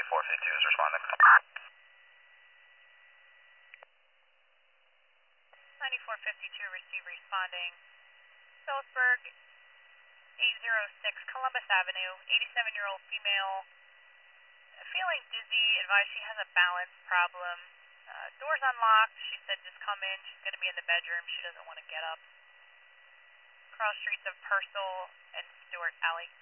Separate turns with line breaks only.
9452 is responding.
9452, receive responding. Phillipsburg, 806 Columbus Avenue, 87-year-old female, feeling dizzy, advised she has a balance problem. Door's unlocked, she said just come in, she's going to be in the bedroom, she doesn't want to get up. Cross streets of Purcell and Stewart Alley.